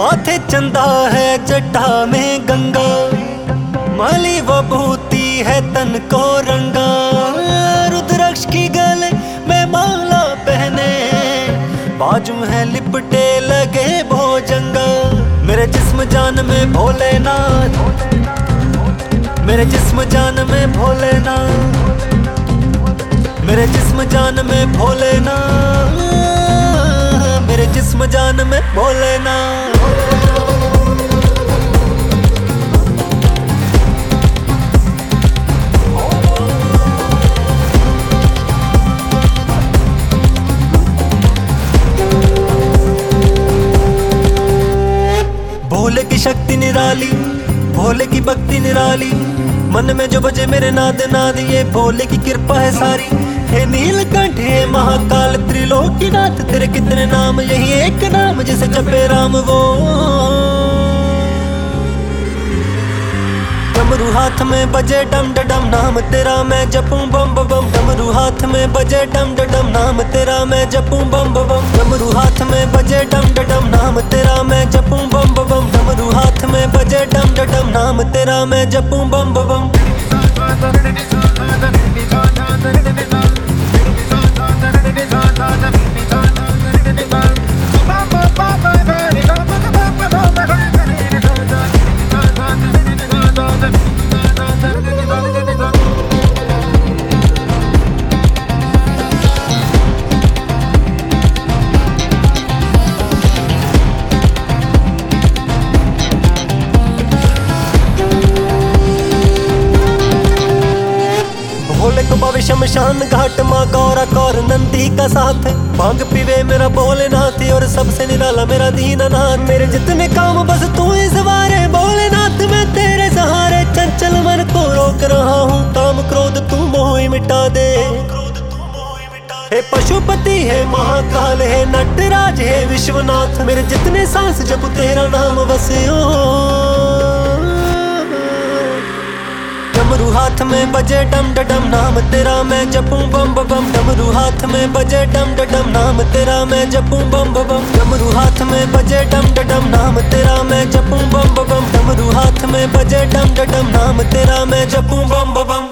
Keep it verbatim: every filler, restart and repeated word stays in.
माथे चंदा है जटा में गंगा, माली विभूति है तन को रंगा। रुद्राक्ष की गले में माला पहने, बाजू है लिपटे लगे भोजंगा। मेरे जिस्म जान में भोलेनाथ, मेरे जिस्म जान में भोलेनाथ, मेरे जिस्म जान में भोलेनाथ, मेरे जिस्म जान में भोलेनाथ। भोले की शक्ति निराली, भोले की भक्ति निराली, मन में जो बजे मेरे नाद नाद, ये भोले की कृपा है सारी। हे नीलकंठ हे महाकाल त्रिलोकीनाथ, तेरे कितने नाम, यही एक नाम जिसे जपे राम वो। डमरू हाथ में बजे डम डम, नाम तेरा मैं जपूं बम बम। डमरू हाथ में बजे डम डम, नाम तेरा मैं जपूं बम बम। डमरू हाथ में बजे डम डम, नाम तेरा मैं जपूं बम बम। डमरू हाथ में बजे डम डम, नाम तेरा मैं जपूं बम बम। भोले को पावे शमशान घाट, माँ गौरा कौर नंदी का साथ। भांग पीवे मेरा भोलेनाथ, और सबसे निराला मेरा दीनानाथ। मेरे जितने काम बस तू ही सवारे भोलेनाथ, मैं तेरे सहारे चंचल मन को रोक रहा हूँ। काम क्रोध तू मोह ही मिटा दे। हे पशुपति है महाकाल है नटराज है विश्वनाथ, मेरे जितने सांस जब तेरा नाम बसे ओ। डमरू हाथ में बजे डम डम, नाम तेरा मैं जपूं बम बम। डमरू हाथ में बजे डम डम, नाम तेरा मैं जपूं बम बम। डमरू हाथ में बजे डम डम, नाम तेरा मैं जपूं बम बम। डमरू हाथ में बजे डम डम, नाम तेरा मैं जपूं बम बम।